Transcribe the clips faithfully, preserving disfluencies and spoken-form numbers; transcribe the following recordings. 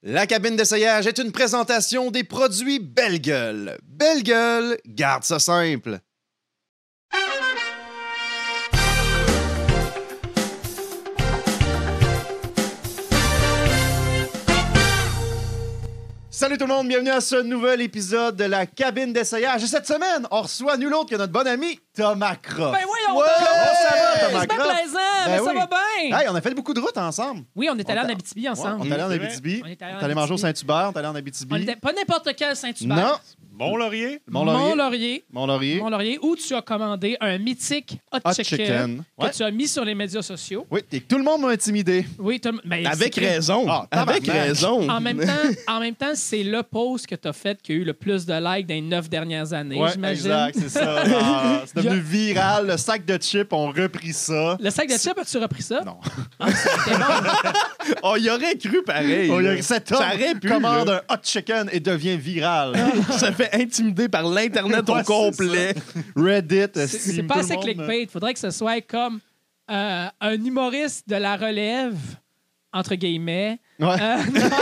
La cabine d'essayage est une présentation des produits Belle Gueule. Belle Gueule, garde ça simple. Salut tout le monde, bienvenue à ce nouvel épisode de la cabine d'essayage. Et cette semaine, on reçoit nul autre que notre bon ami Thomas Croft. Ben voyons, ouais, Thomas! ça va, Thomas C'est bien Croft? plaisant, Ben mais oui. ça va bien! Hey, on a fait beaucoup de routes ensemble. Oui, on est allé On en t'a- Abitibi Ouais, ensemble. on est allé en C'est vrai. Abitibi. On est allé en On est allé manger au Abitibi. Saint-Hubert, on est allé en Abitibi. On était pas n'importe quel Saint-Hubert. Non, Mont-Laurier. Mont-Laurier. Mont-Laurier. Mont-Laurier. Mont-Laurier, où tu as commandé un mythique hot, Hot chicken, chicken. que Ouais. tu as mis sur les médias sociaux. Oui, et tout le monde m'a intimidé. Oui, Tom- ben, Avec c'est- raison. Ah, Avec tabarnak. raison. En même temps, en même temps, c'est le post que tu as fait qui a eu le plus de likes dans les neuf dernières années, Ouais, j'imagine. exact, c'est ça. Ah, c'est devenu Il y viral. Le sac de chips, on repris ça. Le sac de chips, as-tu repris ça? Non. C'était bon. On y aurait cru pareil. On y là. a- cet homme Ça aurait pu, commande là. un hot chicken et devient viral. Ça fait intimider par l'Internet Ouais, au complet. Reddit. C'est- si, C'est tout pas le assez monde- clickbait. Il faudrait que ce soit comme euh, un humoriste de la relève, entre guillemets, Ouais. euh,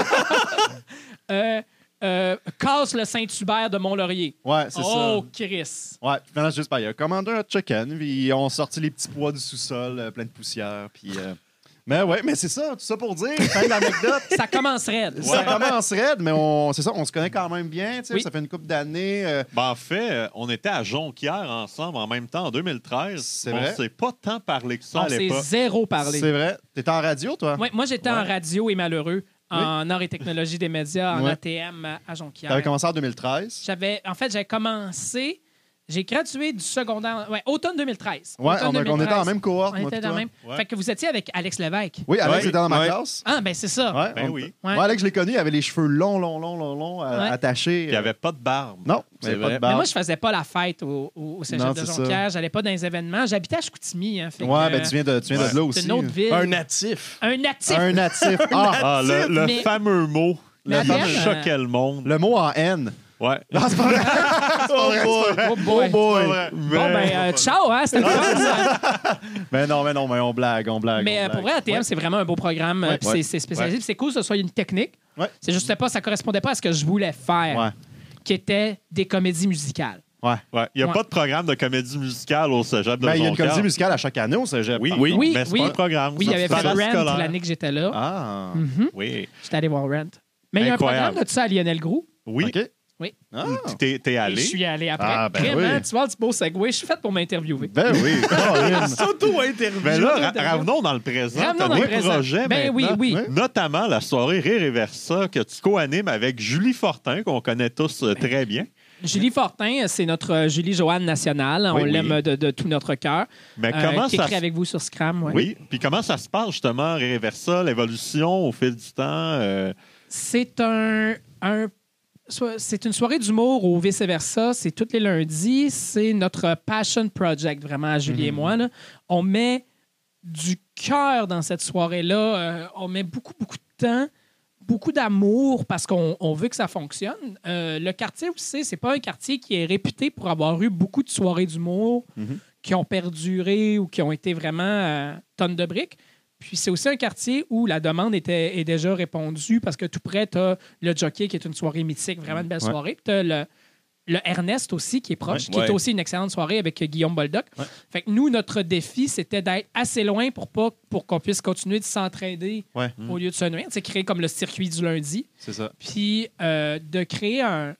euh, euh, casse le Saint-Hubert de Mont-Laurier. Ouais, c'est Oh, ça. Chris! Ouais, puis finalement, juste pas. Il a commandé un hot chicken, puis ils ont sorti les petits pois du sous-sol, euh, plein de poussière, puis. euh, Mais ouais, mais c'est ça, tout ça pour dire, fin d'anecdote. Ça commence raide. Ça commence raide, mais on, c'est ça, on se connaît quand même bien, tu sais, Oui. ça fait une couple d'années. euh, Ben, en fait, euh, on était à Jonquière ensemble en même temps en deux mille treize. C'est on vrai. s'est pas tant parlé que ça On à s'est l'époque. zéro parlé. c'est vrai. T'étais en radio, toi? Ouais, moi, j'étais Ouais. en radio et malheureux, en arts et technologies des médias, en Ouais. A T M à- à Jonquière. T'avais commencé en deux mille treize. J'avais, en fait, j'avais commencé... J'ai gradué du secondaire... Ouais, automne deux mille treize. Ouais, Automne on, a- on était deux mille treize. en même cohorte, On moi était pis dans toi. le même. Ouais. Fait que vous étiez avec Alex Lévesque. Oui, Alex Ouais, était dans ma ouais. classe. Ah, ben c'est ça. Ouais, Ben on- oui. Ouais. Ouais, Alex, je l'ai connu, il avait les cheveux longs, longs, longs, longs, longs, euh, Ouais. attachés. Puis il n'y avait pas de barbe. Non, il C'est n'y avait pas vrai. de barbe. Mais moi, je faisais pas la fête au, au, au cégep Non, de c'est ça. Jonquière. J'allais pas dans les événements. J'habitais à Chicoutimi. Hein, fait Ouais, que, ben tu viens de, tu viens Ouais. de là euh, aussi. c'est une autre ville. Un natif. Un natif. Un natif. Ah, Ah, le, le Mais- fameux mot Mais qui Adèle, choquait le monde. le mot en N. Ouais. Non, c'est pas vrai. C'est pas vrai, c'est pas vrai. Oh boy. boy. Bon, ben, euh, ciao, hein, c'était le fun, ça. Mais non, mais non, mais on blague, on blague. Mais on euh, pour blague. vrai, A T M, Ouais. c'est vraiment un beau programme. Ouais. Puis Ouais. c'est- C'est spécialisé. Ouais. Puis c'est cool que ce soit une technique. Ouais. C'est juste pas, ça correspondait pas à ce que je voulais faire, Ouais. qui était des comédies musicales. Ouais. Ouais. Il n'y a Ouais. pas de programme de comédie musicale au cégep de Ben, il y a une Jonquière. comédie musicale à chaque année au cégep. Oui, par oui, contre. Oui, mais c'est oui. pas un programme. Oui, il y ça. avait C'est fait Rent scolaire. l'année que j'étais là. Ah. Mhm. Oui. J'étais allé voir Rent. Mais il y a un Incroyable. programme de ça à Lionel Groux. Oui. OK. Oui. Ah. T'es, t'es Et allé. je suis allé après. Ah, ben Vraiment, oui. tu vois, du beau segway. Je suis faite pour m'interviewer. Ben oui. Colin. S'auto-interview. Mais là, ra- Interview. revenons dans le présent. Revenons T'as dans le des présent. projets Ben oui, maintenant, oui. Ouais. notamment la soirée Rire et Versa que tu co-animes avec Julie Fortin, qu'on connaît tous euh, très bien. Julie Fortin, c'est notre euh, Julie Joanne nationale. On Oui, l'aime oui. de, de tout notre cœur. Mais Euh, comment qui ça écrit se... avec vous sur Scram. Ouais. Oui, puis comment ça se passe justement, Rire et Versa, l'évolution au fil du temps? euh, C'est un, un- so- c'est une soirée d'humour ou vice-versa. C'est tous les lundis. C'est notre passion project, vraiment, à Julie et moi. Là. On met du cœur dans cette soirée-là. Euh, on met beaucoup, beaucoup de temps, beaucoup d'amour parce qu'on on veut que ça fonctionne. Euh, le quartier aussi, c'est pas un quartier qui est réputé pour avoir eu beaucoup de soirées d'humour Mhm. qui ont perduré ou qui ont été vraiment euh, tonnes de briques. Puis c'est aussi un quartier où la demande était, est déjà répondue parce que tout près, tu as le Jockey qui est une soirée mythique, vraiment une belle Ouais. soirée. Puis tu as le, le Ernest aussi qui est proche, Ouais. qui est Ouais. aussi une excellente soirée avec euh, Guillaume Boldoc. Ouais. Fait que nous, notre défi, c'était d'être assez loin pour, pas, pour qu'on puisse continuer de s'entraider Ouais. au lieu de se nuire. C'est créer comme le circuit du lundi. C'est ça. Puis euh, de créer un,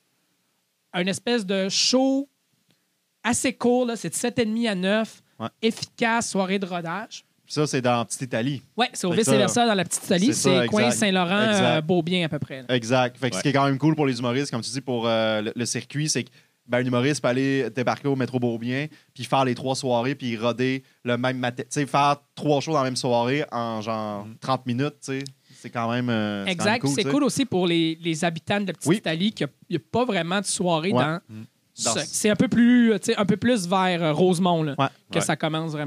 un espèce de show assez court, là, c'est de sept heures trente à neuf, Ouais. efficace, soirée de rodage. Ça, c'est dans Petite Italie. Oui, c'est au Fait que vice-versa dans la petite Italie. c'est ça, C'est coin exact. Saint-Laurent, Exact. euh, Beaubien à peu près. là. Exact. Fait que Ouais. ce qui est quand même cool pour les humoristes, comme tu dis, pour euh, le, le circuit, c'est que ben, un humoriste peut aller débarquer au métro Beaubien, puis faire les trois soirées, puis roder le même matin. Tu sais, faire trois shows dans la même soirée en genre Mhm. trente minutes, tu sais. C'est quand même. euh, c'est quand même Exact. Puis c'est tu sais. cool aussi pour les, les habitants de la petite Oui. Italie qu'il n'y a, pas vraiment de soirée Ouais. dans. Mm. Dans- ce- C'est un peu plus, tu sais, un peu plus vers euh, Rosemont là, Ouais. que Ouais. ça commence vraiment.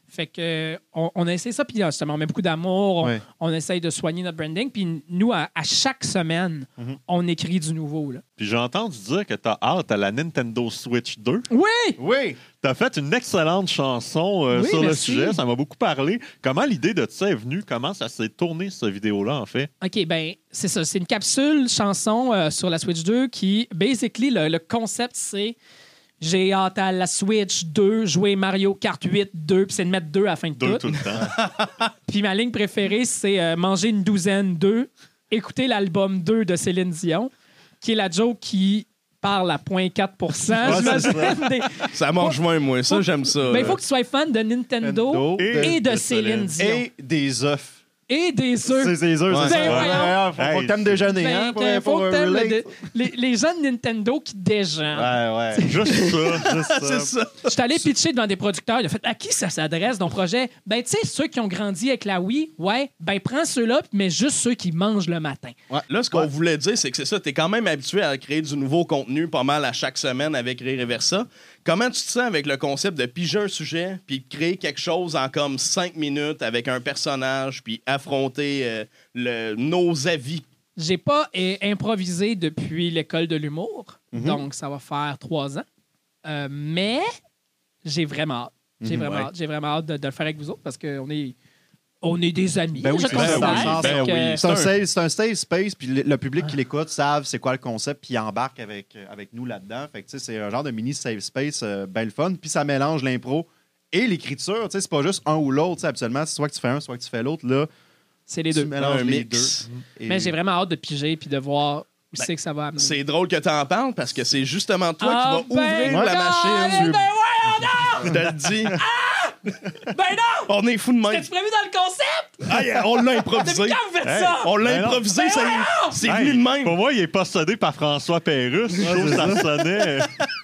Fait que on, on a essayé ça, puis justement, on met beaucoup d'amour, on, Ouais. on essaye de soigner notre branding, puis nous, à, à chaque semaine, Mhm. on écrit du nouveau. Là. Puis j'ai entendu dire que t'as hâte à la Nintendo Switch deux. Oui! Oui! T'as fait une excellente chanson euh, Oui, sur merci. le sujet. Ça m'a beaucoup parlé. Comment l'idée de ça est venue? Comment ça s'est tourné, cette vidéo-là, en fait? OK, ben c'est ça. C'est une capsule chanson euh, sur la Switch deux qui, basically, le, le concept, c'est j'ai hâte à la Switch deux, jouer Mario Kart huit deux, puis c'est de mettre deux à la fin de Deux tout. tout le temps. Puis ma ligne préférée, c'est euh, manger une douzaine deux, écouter l'album deux de Céline Dion, qui est la joke qui parle à zéro virgule quatre pour cent. Ouais, c'est J'imagine des- Ça m'en rejoint, moi. Ça, j'aime ça. Ben, il là. faut que tu sois fan de Nintendo Nintendo et, et de, de Céline Céline. Dion. Et des œufs. Et des C'est œufs. c'est eux, Ouais. c'est Ben, ça. voyons. Ouais, faut, faut Hey, que t'aimes déjeuner, Ben, hein? Pour, que- faut pour, que euh, t'aimes le- relate. les, les gens de Nintendo qui déjeunent. Ouais, ouais. Juste ça. Juste ça. C'est ça. Je suis allé pitcher devant des producteurs. Il a fait à qui ça s'adresse, ton projet? Ben, tu sais, ceux qui ont grandi avec la Wii, ouais, ben, prends ceux-là, mais juste ceux qui mangent le matin. Là, ce qu'on Ouais. voulait dire, c'est que c'est ça. T'es quand même habitué à créer du nouveau contenu pas mal à chaque semaine avec Rire et Versa. Comment tu te sens avec le concept de piger un sujet puis de créer quelque chose en comme cinq minutes avec un personnage puis affronter euh, le, nos avis? J'ai pas euh, improvisé depuis l'école de l'humour, Mhm. donc ça va faire trois ans. Euh, mais j'ai vraiment hâte. J'ai Mhm, vraiment ouais. hâte. J'ai vraiment hâte de, de le faire avec vous autres parce qu'on est, on est des amis. Ben oui, je c'est ça, considère. oui, Fait ben que- oui. C'est un, safe, c'est un safe space, puis le, le public qui l'écoute savent c'est quoi le concept, puis ils embarquent avec, euh, avec nous là-dedans. Fait que, tu sais, c'est un genre de mini safe space, euh, ben le fun. Puis ça mélange l'impro et l'écriture. Tu sais, c'est pas juste un ou l'autre. Tu sais, Habituellement, c'est soit que tu fais un, soit que tu fais l'autre. Là, C'est les tu deux. mélanges Un les mix. deux. Et- Mais j'ai vraiment hâte de piger puis de voir où Ben, c'est que ça va amener. C'est drôle que t'en parles parce que c'est justement toi Ah, qui vas ben, ouvrir la non, machine. Ben ouais, Je te le dis. ben non! On est fous de même. T'as-tu prévu dans le concept? Ah, yeah, on l'a Depuis improvisé. quand vous faites Hey. ça? On l'a Ben non. improvisé. Ben ça- voyons! C'est Hey, venu de même. Pour moi, il est possédé par François Pérusse. Je trouve que ça sonnait.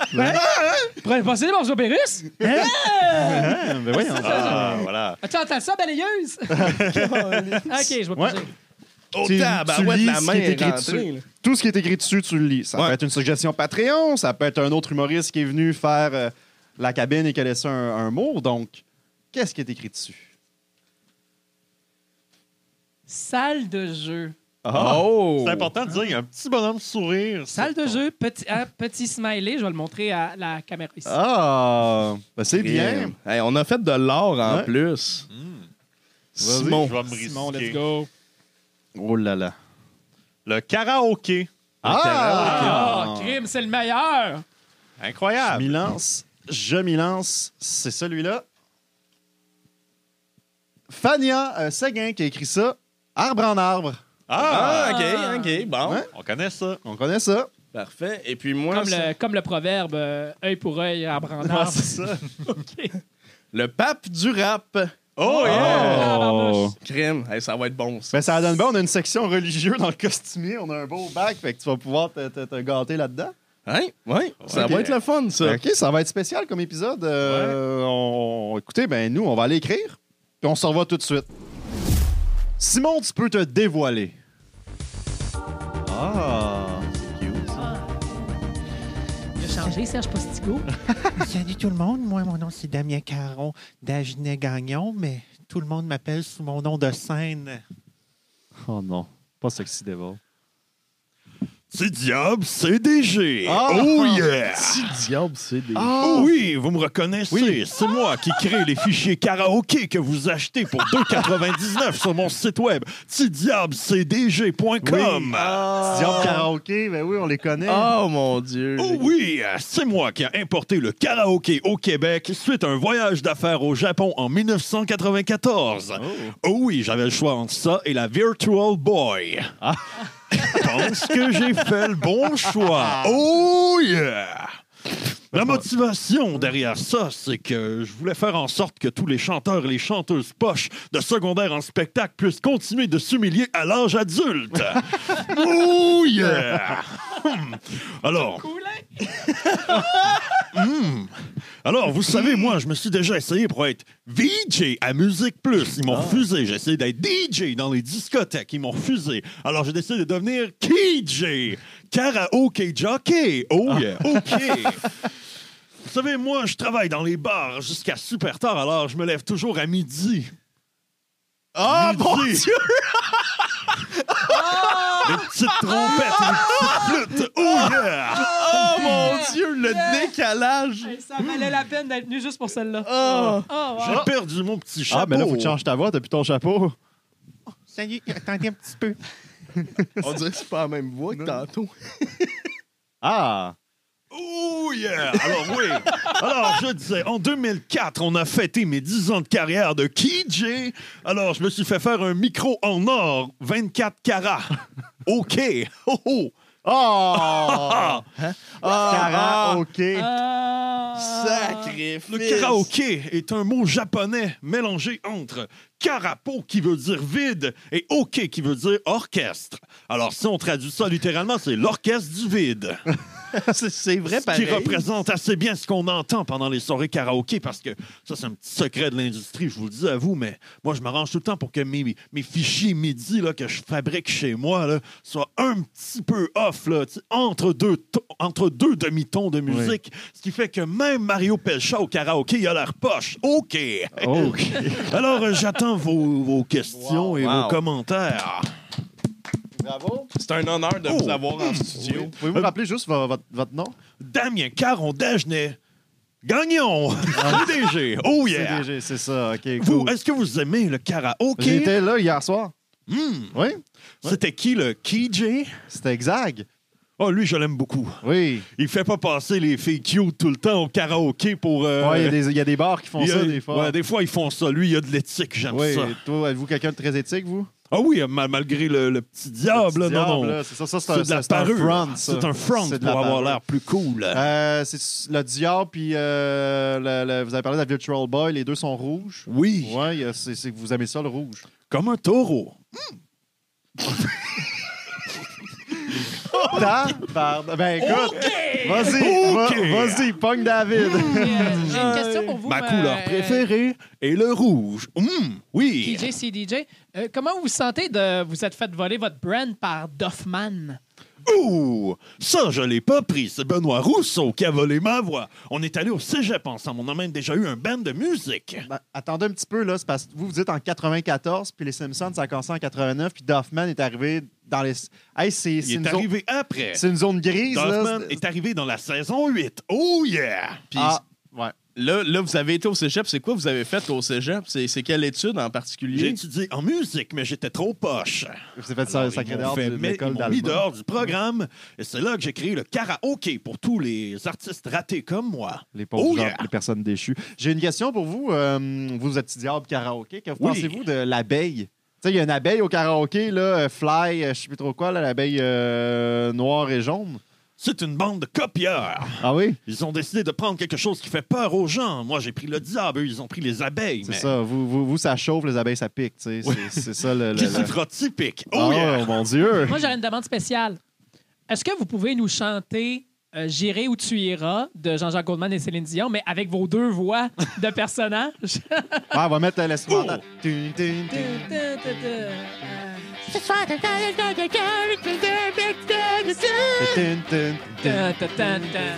Pour passer pour François Pérusse? Hein? Ah, ben voyons. Ah, voilà. As-tu entendu ça, balayeuse? OK, je vais Ouais. piger. Oh, Tu- tabarouette, tu lis la ce main qui est est écrit rentrée, dessus. là. Tout ce qui est écrit dessus, tu le lis. Ça Ouais. peut être une suggestion Patreon, ça peut être un autre humoriste qui est venu faire euh, la cabine et qui a laissé un, un mot. Donc, qu'est-ce qui est écrit dessus? Salle de jeu. Oh! C'est important de dire, il y a un petit bonhomme sourire. Salle de jeu, petit, hein, petit smiley. Je vais le montrer à la caméra ici. Ah, ben c'est bien. Hey, on a fait de l'or en Ouais. plus. Hmm. Simon. Je vais me risquer. Simon, let's go. Oh là là. Le karaoké. Ah, Ah, crime, c'est le meilleur. Je Incroyable. m'y lance. Je m'y lance. C'est celui-là. Fania euh, Séguin qui a écrit ça. Arbre en arbre. Ah, Ah, OK, OK, bon. Ouais. on connaît ça. On connaît ça. Parfait. Et puis moi, Comme c'est- le, comme le proverbe euh, œil pour œil, arbre en arbre. ça. OK. le pape du rap. Oh, yeah! Ah, Oh. barnouche. Crème. Hey, ça va être bon, ça. Ben, ça donne bien. On a une section religieuse dans le costumier. On a un beau bac. Fait que tu vas pouvoir te, te- te gâter là-dedans. Hein? Oui, ça Ok. va être le fun, ça. OK, ça va être spécial comme épisode. Euh, on- Écoutez, ben nous, on va aller écrire. Puis on se revoit tout de suite. Simon, tu peux te dévoiler. Ah, c'est cute, ça. Il a changé, Serge Postigo. Salut tout le monde, moi mon nom c'est Damien Caron d'Agenais-Gagnon, mais tout le monde m'appelle sous mon nom de scène. Oh non, pas Sexy Devil. C'est Diable C D G. Ah! Oh yeah! Si diable, c'est des... Oh oui, vous me reconnaissez. Oui. C'est moi qui crée les fichiers karaoké que vous achetez pour deux quatre-vingt-dix-neuf sur mon site web tidiable c d g point com. Ah. Diable Karaoké, ben oui, on les connaît. Oh, mon Dieu. Oh oui, c'est moi qui a importé le karaoké au Québec suite à un voyage d'affaires au Japon en mille neuf cent quatre-vingt-quatorze. Oh. Oh oui, j'avais le choix entre ça et la Virtual Boy. Ah. Je pense que j'ai fait le bon choix. Oh yeah! La motivation derrière ça, c'est que je voulais faire en sorte que tous les chanteurs et les chanteuses poches de secondaire en spectacle puissent continuer de s'humilier à l'âge adulte. Oh yeah! Hmm. Alors, Hmm. Alors, vous savez, moi, je me suis déjà essayé pour être V J à Musique Plus. Ils m'ont refusé. J'ai essayé d'être D J dans les discothèques. Ils m'ont refusé. Alors, j'ai décidé de devenir K J. Karaoke Jockey. Oh yeah, OK. Vous savez, moi, je travaille dans les bars jusqu'à super tard, alors je me lève toujours à midi. Ah, Midi. mon Dieu! Les petites trompettes, les petites flûtes. Oh yeah! Oh, mon Dieu, le décalage! Hey, ça valait la peine d'être venu juste pour celle-là. Oh. Oh, wow. J'ai perdu mon petit chapeau. Ah, mais là, faut que tu changes ta voix depuis ton chapeau. Salut, attendez un petit peu. On dirait que c'est pas la même voix que tantôt. Ah! Oh yeah! Alors oui. Alors, je disais, en deux mille quatre, on a fêté mes dix ans de carrière de K J. Alors, je me suis fait faire un micro en or, vingt-quatre carats. OK. Oh, oh. Oh! Ah, OK. Ah. sacrifice! Le karaoké est un mot japonais mélangé entre karapo qui veut dire vide et ok qui veut dire orchestre. Alors, si on traduit ça littéralement, c'est l'orchestre du vide. c'est, c'est vrai, Ce pareil. qui représente assez bien ce qu'on entend pendant les soirées karaoké, parce que ça, c'est un petit secret de l'industrie, je vous le dis à vous, mais moi, je m'arrange tout le temps pour que mes, mes fichiers MIDI là, que je fabrique chez moi là, soient un petit peu off, là, entre deux, to- entre deux demi-tons de musique, oui. Ce qui fait que même Mario Pelcha au karaoké, il a l'air poche. OK! OK. Alors, euh, j'attends vos, vos questions Wow. et Wow. vos commentaires. Bravo. C'est un honneur de Oh. vous avoir en studio. Pouvez-vous rappeler juste vo- votre, votre nom? Damien Caron-Dagenet, Gagnon, C D G. Oh yeah! C D G, c'est ça. OK, Vous, cool. est-ce que vous aimez le karaoké? J'étais là hier soir. Hmm. Oui? C'était qui, le K J? C'était Exag. Oh, lui, je l'aime beaucoup. Oui. Il fait pas passer les filles cute tout le temps au karaoké pour... euh, Ouais, il y a des- il y, a des bars qui font il y a- ça des fois. Ouais, des fois, ils font ça. Lui, il a de l'éthique, j'aime Oui, ça. toi, êtes-vous quelqu'un de très éthique, vous? Ah oui, mal- malgré le, le petit diable, Le petit là, non, diable, non. là, c'est ça, ça c'est C'est un, de la c'est un parure. front, ça. C'est un front C'est de pour la avoir parure. l'air plus cool. Euh, c'est le diable, puis euh, le- le- vous avez parlé de la Virtual Boy, les deux sont rouges. Oui, Ouais, il y a- c'est c'est que vous aimez ça, le rouge. comme un taureau. Ta- pardon. Ben écoute, vas-y, OK. va- vas-y, pogne David. Euh, J'ai une question pour vous. Ma euh, couleur préférée est le rouge. Hum, oui. D J, C D J. Euh, comment vous vous sentez de vous êtes fait voler votre brand par Doffman? Ouh! Ça, je l'ai pas pris. C'est Benoît Rousseau qui a volé ma voix. On est allé au cégep ensemble. On a même déjà eu un band de musique. Ben, attendez un petit peu, là, c'est parce que vous, vous dites en quatre-vingt-quatorze, puis les Simpsons, ça a commencé en quatre-vingt-neuf, puis Doffman est arrivé dans les... Hey, c'est c'est Il une, est zone... arrivé après. c'est une zone grise, Doffman là. est arrivé dans la saison huit. Oh yeah! Puis Ah, ouais. là, là, vous avez été au cégep. C'est quoi vous avez fait au cégep? C'est, c'est quelle étude en J'ai particulier? étudié en musique, mais j'étais trop poche. Vous avez fait ça, Alors, sacré ils m'ont dehors fait de mettre- l'école ils m'ont mis d'Album. dehors du programme. Et c'est là que j'ai créé le karaoké pour tous les artistes ratés comme moi. Les pauvres Oh gens, yeah! les personnes déchues. J'ai une question pour vous. Euh, vous êtes diable karaoké. Que Oui. pensez-vous de l'abeille? Tu sais, il y a une abeille au karaoké, là, euh, fly, euh, je sais plus trop quoi, là, l'abeille euh, noire et jaune. C'est une bande de copieurs. Ah oui? Ils ont décidé de prendre quelque chose qui fait peur aux gens. Moi, j'ai pris le diable, eux, ils ont pris les abeilles. C'est mais... ça. Vous, vous, vous, ça chauffe, les abeilles, ça pique. tu sais. Oui. C'est c'est ça le. le- Qui le- s'y fera typique. Oh Oh, yeah! mon Dieu! Moi, j'aurais une demande spéciale. Est-ce que vous pouvez nous chanter euh, J'irai où tu iras de Jean-Jacques Goldman et Céline Dion, mais avec vos deux voix de personnages? Ah, on va mettre euh, l'instrumental. Oh. Tun, tun, tun. Euh, Ce soir, de Tun, tun, tun. ta, ta, ta, ta.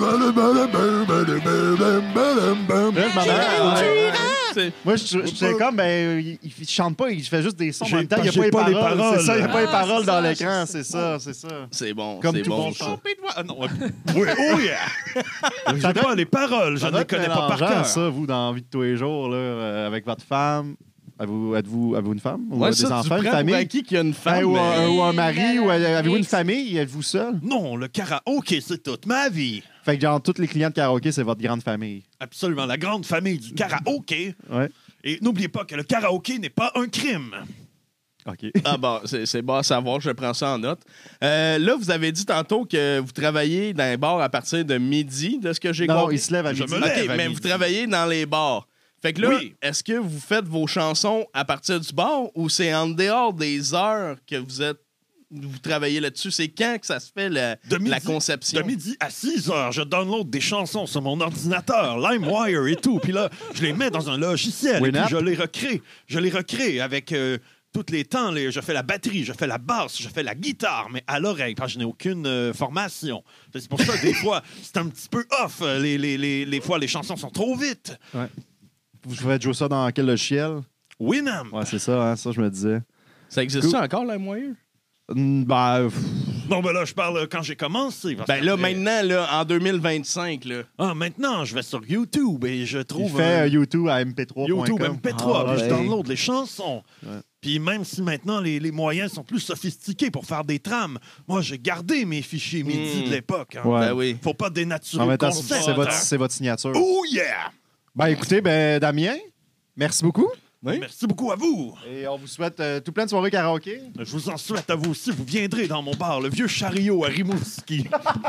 Là, je m'en vais. C'est- Moi, je je- j'étais comme, ben, il, il chante pas, il fait juste des sons. En J'ai- même temps, il n'y a j'ai pas, pas les les paroles. paroles. C'est ça, il n'y a pas les Ah, paroles c'est dans ça, l'écran. c'est C'est ça, c'est ça. C'est bon. Comme c'est tout bon, bon ça. chant. Ah non, ouais. Oui, oh yeah! J'ai pas les paroles, je Ça ne doit les être connais pas par mélangeant, cœur. ça, vous, dans la vie de tous les jours, là, euh, avec votre femme. Avez-vous, êtes-vous, avez-vous une femme? Ou Ouais, euh, ça, des tu enfants, une prends famille? pour acquis qu'il y a une femme, Hein, ou, mais- un, ou un mari? Ou euh, avez-vous une X. famille? Êtes-vous seul? Non, le karaoké, c'est toute ma vie. Fait que, genre, tous les clients de karaoké, c'est votre grande famille. Absolument, la grande famille du karaoké. Ouais. Et n'oubliez pas que le karaoké n'est pas un crime. OK. Ah bon, c'est, c'est bon à savoir, je prends ça en note. Euh, là, vous avez dit tantôt que vous travaillez dans les bars à partir de midi, de ce que j'ai Non, compris. il se lève à Je midi. me OK, lève à mais midi. vous travaillez dans les bars. Fait que là, Oui. est-ce que vous faites vos chansons à partir du bar ou c'est en dehors des heures que vous êtes vous travaillez là-dessus? C'est quand que ça se fait la, De midi, la conception? De midi à six heures, je download des chansons sur mon ordinateur, LimeWire et tout. Puis là, je les mets dans un logiciel et Winamp? puis je les recrée. Je les recrée avec euh, tous les temps, les, je fais la batterie, je fais la basse, je fais la guitare, mais à l'oreille, parce que je n'ai aucune euh, formation. C'est pour ça que des fois, c'est un petit peu off. Les, les, les, les fois, les chansons sont trop vite. Ouais. Vous faites jouer ça dans quel logiciel? Winamp. Ouais, c'est ça, hein, ça, je me disais. Ça existe ça encore, la moyenne? Mm, Ben, pff, Non, ben là, je parle quand j'ai commencé. parce Ben là, qu'après- maintenant, là, en deux mille vingt-cinq, là. Ah, maintenant, je vais sur YouTube et je il trouve... fait un- euh, YouTube à M P trois point com. YouTube M P trois, Ah, puis je ouais. download les chansons. Ouais. Puis même si maintenant les, les moyens sont plus sophistiqués pour faire des trames, moi j'ai gardé mes fichiers MIDI Mm. de l'époque. Hein. Ouais. Ben oui. Faut pas dénaturer En le même temps, concept. c'est votre, hein. c'est votre signature. Oh yeah! Ben, écoutez, ben, Damien, merci beaucoup. Oui. Merci beaucoup à vous. Et on vous souhaite euh, tout plein de soirées karaoké. Je vous en souhaite à vous aussi. Vous viendrez dans mon bar, le vieux chariot à Rimouski.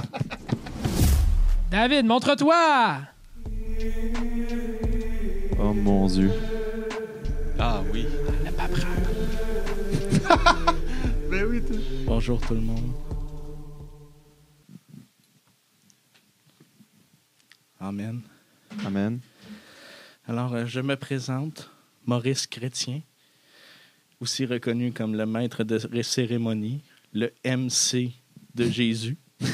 David, montre-toi! Oh mon Dieu. Ah oui. Ben oui, toi. Bonjour tout le monde. Amen. Amen. Alors, euh, je me présente, Maurice Chrétien, aussi reconnu comme le maître de ré- cérémonie, le M C de Jésus.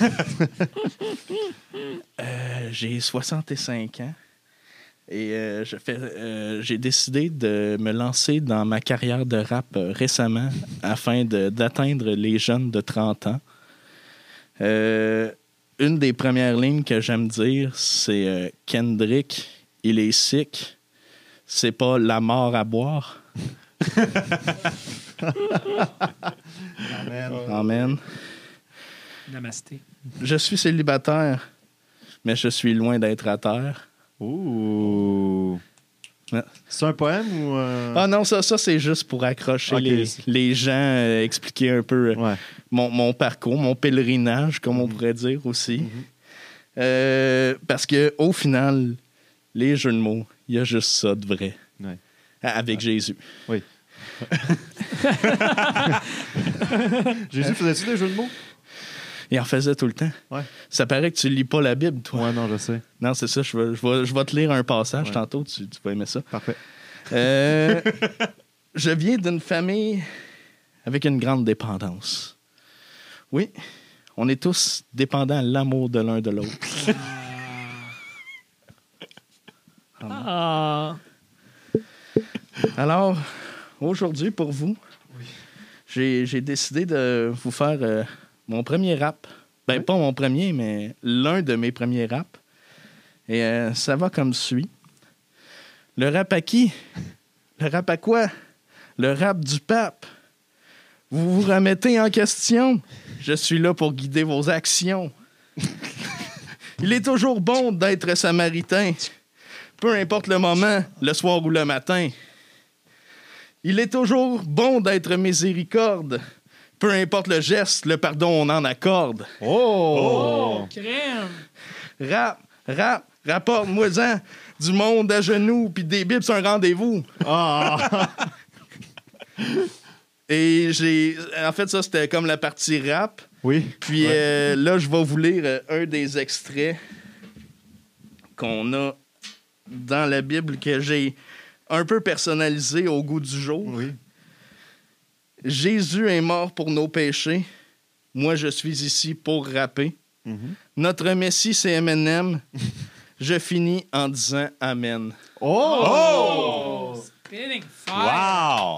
Euh, j'ai soixante-cinq ans et euh, je fais, euh, j'ai décidé de me lancer dans ma carrière de rap euh, récemment afin de- d'atteindre les jeunes de trente ans. Euh, une des premières lignes que j'aime dire, c'est euh, Kendrick, il est sick. C'est pas la mort à boire. Amen. Amen. Namasté. Je suis célibataire, mais je suis loin d'être à terre. Ouh. Ouais. C'est un poème ou. euh, Ah non, ça, ça c'est juste pour accrocher Ok. les, les gens, euh, expliquer un peu euh, Ouais. mon, mon parcours, mon pèlerinage, comme on pourrait dire aussi. Euh, parce que au final, les jeux de mots, il y a juste ça de vrai. Ouais. A- Avec Jésus. Oui. Jésus, faisais-tu des jeux de mots? Il en faisait tout le temps. Ouais. Ça paraît que tu lis pas la Bible, toi. Ouais, non, je sais. Non, c'est ça. Je vais, je vais, je vais te lire un passage Ouais. tantôt. Tu, tu vas aimer ça. Parfait. Euh, je viens d'une famille avec une grande dépendance. Oui, on est tous dépendants de l'amour de l'un de l'autre. Ah. Alors, aujourd'hui, pour vous, j'ai, j'ai décidé de vous faire euh, mon premier rap. Ben, pas mon premier, mais l'un de mes premiers raps. Et euh, ça va comme suit. Le rap à qui? Le rap à quoi? Le rap du pape. Vous vous remettez en question? Je suis là pour guider vos actions. Il est toujours bon d'être samaritain. Peu importe le moment, le soir ou le matin. Il est toujours bon d'être miséricorde. Peu importe le geste, le pardon, on en accorde. Oh! Crème! Rap, rap, rapporte-moi-en du monde à genoux, puis des bibles sur un rendez-vous. Ah! Et j'ai... En fait, ça, c'était comme la partie rap. Oui. Puis euh, là, je vais vous lire euh, un des extraits qu'on a dans la Bible que j'ai un peu personnalisé au goût du jour. Oui. Jésus est mort pour nos péchés. Moi, je suis ici pour rapper. Mhm. Notre Messie, c'est Eminem. Je finis en disant Amen. Oh! Spinning fire! Wow!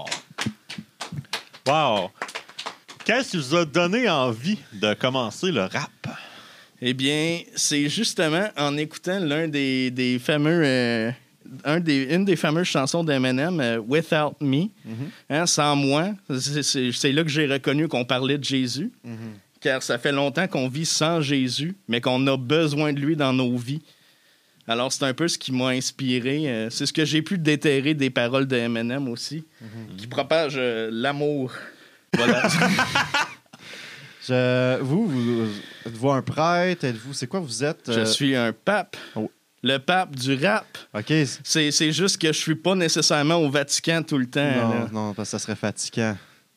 Wow! Qu'est-ce qui vous a donné envie de commencer le rap? Eh bien, c'est justement en écoutant l'un des, des fameux... euh, un des, une des fameuses chansons d'Eminem, euh, Without Me, hein, sans moi. C'est, c'est- c'est là que j'ai reconnu qu'on parlait de Jésus. Car ça fait longtemps qu'on vit sans Jésus, mais qu'on a besoin de lui dans nos vies. Alors, c'est un peu ce qui m'a inspiré. euh, c'est ce que j'ai pu déterrer des paroles de Eminem aussi, qui propage euh, l'amour. Voilà. Je- vous, vous, êtes-vous un prêtre? Êtes-vous, c'est quoi vous êtes? Je euh, suis un pape. Oh. Le pape du rap. OK. c'est- C'est, c'est juste que je suis pas nécessairement au Vatican tout le temps. Non, là. non, parce que ça serait fatigant.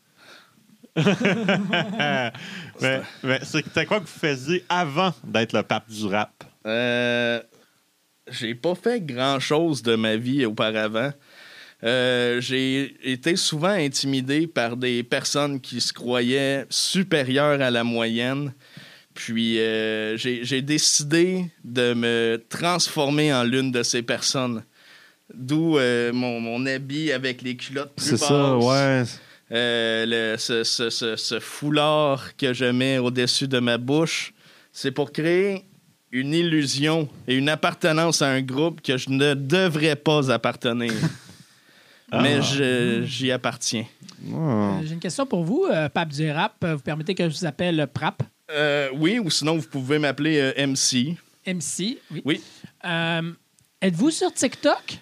mais, mais c'était quoi que vous faisiez avant d'être le pape du rap? Euh, j'ai pas fait grand-chose de ma vie auparavant. Euh, j'ai été souvent intimidé par des personnes qui se croyaient supérieures à la moyenne. Puis euh, j'ai, j'ai décidé de me transformer en l'une de ces personnes. D'où euh, mon, mon habit avec les culottes plus C'est basses. ça, ouais. Euh, le, ce, ce, ce, ce foulard que je mets au-dessus de ma bouche. C'est pour créer une illusion et une appartenance à un groupe que je ne devrais pas appartenir. Mais je, j'y appartiens. Oh. Euh, J'ai une question pour vous, euh, Pape du rap. Euh, Vous permettez que je vous appelle Prap? Euh, oui, ou sinon, vous pouvez m'appeler euh, M C. M C, oui. Oui. Euh, êtes-vous sur TikTok?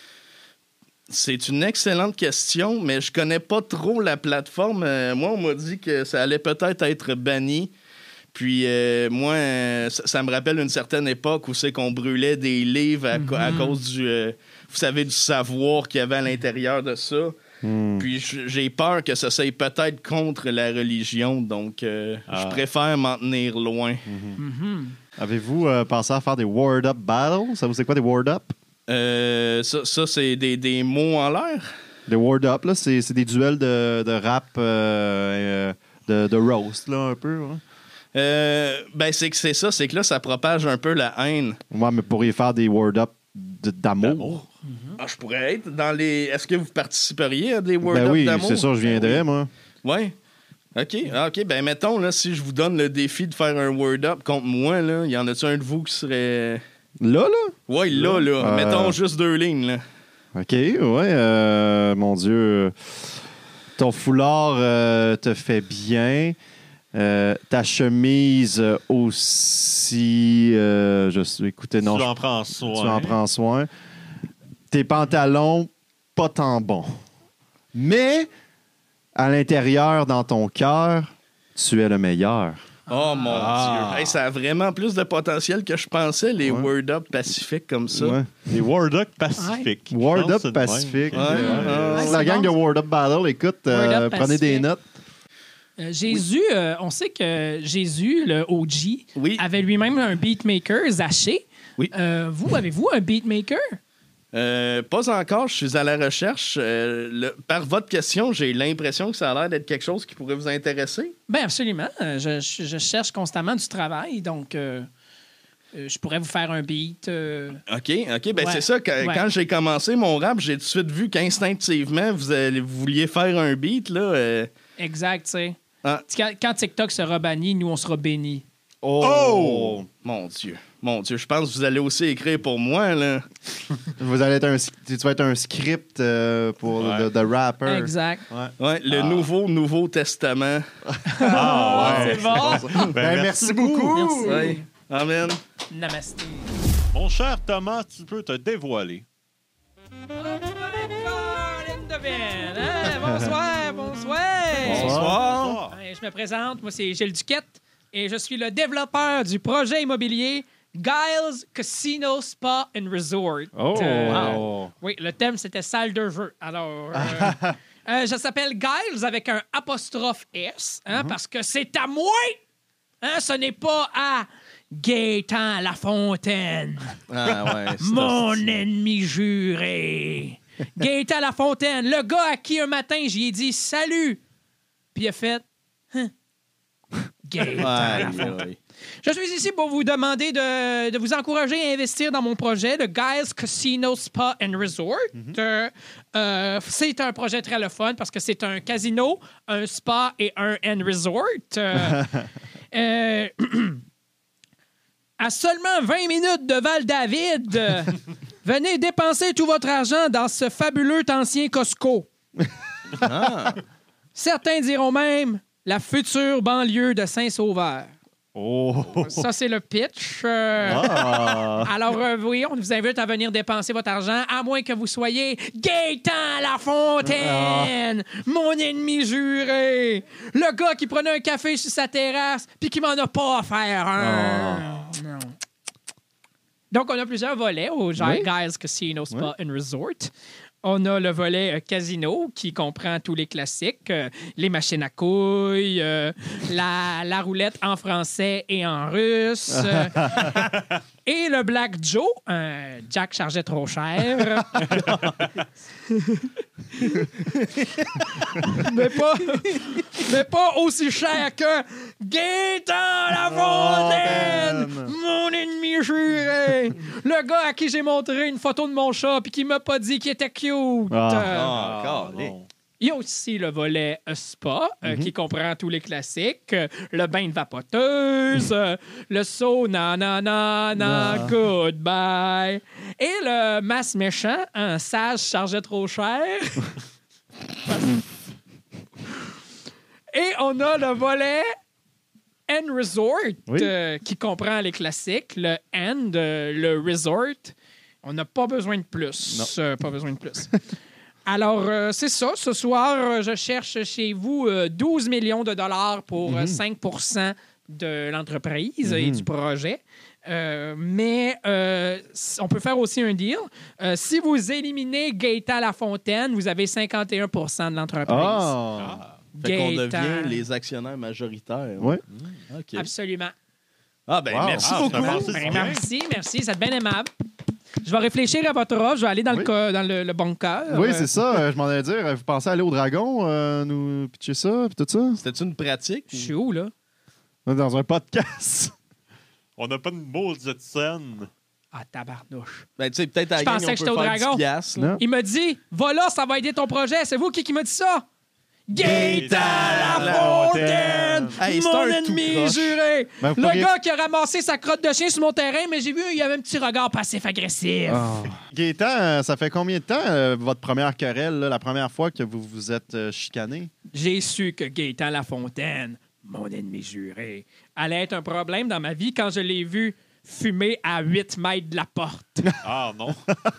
C'est une excellente question, mais je connais pas trop la plateforme. Euh, moi, on m'a dit que ça allait peut-être être banni. Puis euh, moi, euh, ça, ça me rappelle une certaine époque où c'est qu'on brûlait des livres à, Mm-hmm. à cause du, euh, vous savez, du savoir qu'il y avait à l'intérieur de ça. Hmm. Puis j- j'ai peur que ça soit peut-être contre la religion, donc euh, Ah. je préfère m'en tenir loin. Mhm. Avez-vous euh, pensé à faire des Word Up Battles? Ça vous c'est quoi des Word Up? Euh, ça, ça c'est des, des mots en l'air? Des Word Up, là, c'est, c'est des duels de, de rap, euh, euh, de, de roast, là, un peu. Hein? Euh, ben, c'est que c'est ça, c'est que là, ça propage un peu la haine. Ouais, mais pourriez faire des Word Up de- d'amour. Ah, je pourrais être dans les. Est-ce que vous participeriez à des Word Ben Up oui, d'amour? c'est ça, je viendrais, moi. Ouais. OK. Ah, OK. Ben, mettons, là, si je vous donne le défi de faire un Word Up contre moi, là, y en a-tu un de vous qui serait. Là, là? Ouais, là, là. Euh. Mettons juste deux lignes, là. OK, ouais, euh, mon Dieu. Ton foulard euh, te fait bien. Euh, ta chemise aussi. Euh, je suis. Écoutez, non, tu je- en prends soin. tu en prends soin. Tes pantalons, pas tant bons. Mais, à l'intérieur, dans ton cœur, tu es le meilleur. Oh, mon Ah. Dieu. Hey, ça a vraiment plus de potentiel que je pensais, les Ouais. Word Up pacifiques comme ça. Ouais. Les Word Up Pacifiques. Word Je pense Up que c'est de même. Pacifique. Ouais, Euh, ouais, c'est ouais, la c'est gang bon, de Word Up Battle. Écoute, Word euh, Up prenez des Pacifique. notes. Euh, Jésus, euh, on sait que Jésus, le O G, Oui. avait lui-même un beatmaker, Zaché. Oui. Euh, vous, avez-vous un beatmaker? Euh, pas encore, je suis à la recherche. Euh, le- par votre question, j'ai l'impression que ça a l'air d'être quelque chose qui pourrait vous intéresser. Bien, absolument. Euh, Je, je- je cherche constamment du travail, donc euh, euh, je pourrais vous faire un beat. euh, OK, OK. Ben Ouais. c'est ça, que- Ouais. quand j'ai commencé mon rap, j'ai tout de suite vu qu'instinctivement, vous, allez- vous vouliez faire un beat, là. euh, exact, tu sais. Ah. Quand, quand TikTok sera banni, nous, on sera bénis. Oh! Mon Dieu. Mon Dieu, je pense que vous allez aussi écrire pour moi, là. Vous allez être un, tu vas être un script euh, pour Ouais. de, de rapper. Exact. Ouais. Ouais, le Ah. nouveau Nouveau Testament. Ah, ouais. C'est bon. Ben, merci beaucoup. Merci. Ouais. Amen. Namasté. Mon cher Thomas, tu peux te dévoiler. Hein? Bonsoir, bonsoir. Bonsoir. Ouais, je me présente, moi c'est Gilles Duquette et je suis le développeur du projet immobilier Giles Casino Spa and Resort. Oh. Euh, oui, le thème c'était salle de jeu. Alors, euh, euh, je s'appelle Giles avec un apostrophe S, hein, parce que c'est à moi. Hein, ce n'est pas à Gaétan Lafontaine, Ah ouais. c'est- mon ennemi juré. Gaétan Lafontaine, le gars à qui un matin j'y ai dit salut, puis il a fait hein? Gaétan Ouais, Lafontaine. ouais. Je suis ici pour vous demander de, de vous encourager à investir dans mon projet, le Giles Casino Spa and Resort. Euh, euh, c'est un projet très le fun parce que c'est un casino, un spa et un and resort. Euh, euh, à seulement vingt minutes de Val-David, euh, venez dépenser tout votre argent dans ce fabuleux ancien Costco. Ah. Certains diront même la future banlieue de Saint-Sauveur. Oh. Ça, c'est le pitch. Euh, Ah. Alors, euh, oui, on vous invite à venir dépenser votre argent, à moins que vous soyez Gaétan Lafontaine, mon ennemi juré, le gars qui prenait un café sur sa terrasse puis qui m'en a pas offert un. Non. Donc, on a plusieurs volets au Gi- Oui. Giles Casino Spa and Resort. On a le volet euh, casino qui comprend tous les classiques, euh, les machines à couilles, euh, la, la roulette en français et en russe, euh, et le Black Joe, un Jack chargeait trop cher. mais, pas, mais pas aussi cher que Gaétan Lafontaine, mon ennemi juré. Le gars à qui j'ai montré une photo de mon chat puis qui m'a pas dit qu'il était cute. Ah. Ah, non. Il y a aussi le volet euh, spa, euh, qui comprend tous les classiques. euh, le bain de vapoteuse, euh, le saut na na na na Ah. goodbye. Et le masse méchant, un sage chargeait trop cher. Et on a le volet End Resort, Oui. euh, qui comprend les classiques. Le End, euh, le Resort. On n'a pas besoin de plus. Euh, pas besoin de plus. Alors, euh, c'est ça. Ce soir, euh, je cherche chez vous euh, douze millions de dollars pour euh, cinq pour cent de l'entreprise et du projet. Euh, mais euh, s- on peut faire aussi un deal. Euh, si vous éliminez Gaétan Lafontaine, vous avez cinquante et un pour cent de l'entreprise. Ah. Fait qu'on Gaétan. devient les actionnaires majoritaires. Ouais. OK. Absolument. Ah, ben Wow. merci Ah, beaucoup. ça avance. Ben, merci, merci. C'est bien aimable. Je vais réfléchir à votre offre. Je vais aller dans, le, Oui. ca- dans le, le bunker. Oui, Euh, c'est ça. euh, Je m'en allais dire. Vous pensez aller au dragon, euh, nous pitcher ça, puis tout ça? C'était une pratique? Je suis où, là? On est dans un podcast. On n'a pas une maudite scène. Ah, tabarnouche. Ben, tu sais, peut-être à la Je gang, pensais on que peut j'étais au faire dragon. dix piastres, là. Non. Il m'a dit, va là, ça va aider ton projet. C'est vous qui, qui m'a dit ça? Gaétan Lafontaine! Hey, c'est mon un tout ennemi croche. juré! Ben, vous Le pourriez- gars qui a ramassé sa crotte de chien sur mon terrain, mais j'ai vu, il y avait un petit regard passif-agressif. Ah. Gaétan, euh, ça fait combien de temps, euh, votre première querelle, là, la première fois que vous vous êtes euh, chicané? J'ai su que Gaétan Lafontaine, mon ennemi juré, allait être un problème dans ma vie quand je l'ai vu fumer à huit mètres de la porte. Ah non.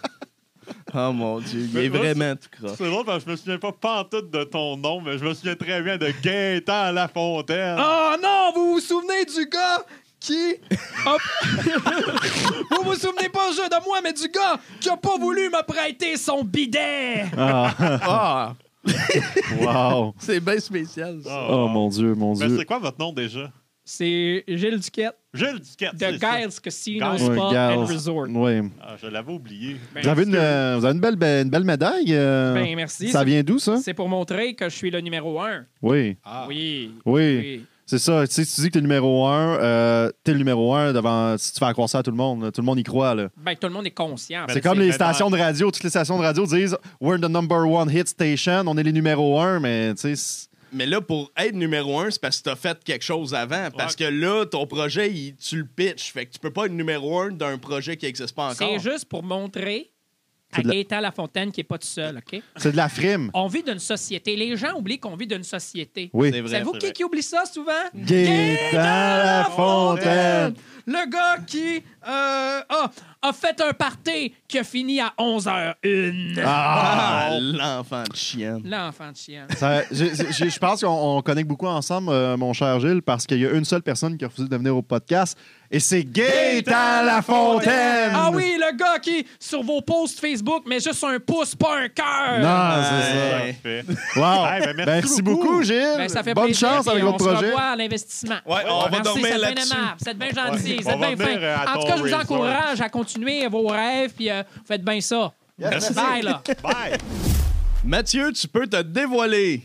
Oh mon Dieu, il Mais est moi, vraiment tout croche. C'est drôle parce que je me souviens pas pantoute de ton nom, mais je me souviens très bien de Gaétan Lafontaine. Oh non, vous vous souvenez du gars qui... Hop. Vous vous souvenez pas juste de moi, mais du gars qui a pas voulu me prêter son bidet. Ah, Ah, wow. c'est bien spécial, ça. Oh mon Dieu, mon Mais Dieu. c'est quoi votre nom déjà? C'est Gilles Duquette Gilles Duquette. de c'est ça. Giles Casino Giles. Spa Ouais, and Giles. Resort. Ouais. Ah, je l'avais oublié. Ben, Vous avez une, euh, vous avez une belle, be- une belle médaille. euh, Ben, merci. Ça C'est- vient d'où, ça? C'est pour montrer que je suis le numéro un. Oui. Ah. Oui. Oui. Oui. C'est ça. Tu sais, si tu dis que t'es le numéro un, euh, t'es le numéro un devant. Si tu fais croire ça à tout le monde, là, tout le monde y croit. Là. Ben, tout le monde est conscient. Ben, C'est comme c'est- les mais stations dans- de radio. Toutes les stations de radio disent We're the number one hit station. On est les numéro un, mais tu sais. c'est- Mais là, pour être numéro un, c'est parce que t'as fait quelque chose avant. Parce que là, ton projet, il- tu le pitches. Fait que tu peux pas être numéro un d'un projet qui n'existe pas encore. C'est juste pour montrer à C'est de la- Gaétan Lafontaine qui n'est pas tout seul, OK? C'est de la frime. On vit d'une société. Les gens oublient qu'on vit d'une société. Oui. C'est vrai. C'est vous c'est qui, vrai. qui oublie ça souvent? Gaétan Lafontaine. Le gars qui euh, a, a fait un party qui a fini à onze heures une. Ah! Ah, l'enfant de chienne. L'enfant de chien. Ça- j'ai- j'ai- Je pense qu'on on connecte beaucoup ensemble, euh, mon cher Gilles, parce qu'il y a une seule personne qui a refusé de venir au podcast, et c'est Gaétan Lafontaine! Ah oui, le gars qui, sur vos posts Facebook, met juste un pouce, pas un cœur. Non, c'est Parfait. ça. Wow! Hey, ben, merci merci beaucoup, beaucoup, Gilles. Ben, ça fait Bonne plaisir, chance puis avec on votre se projet. revoit à l'investissement. Ouais, on va Merci, dormir c'est bien là-dessus. aimable, c'est bien gentil, Ouais, c'est on va bien fin. venir à En tout ton cas, je vous resort. encourage à continuer vos rêves, puis euh, vous faites bien ça. Yes, Bye, là. Bye. Mathieu, tu peux te dévoiler.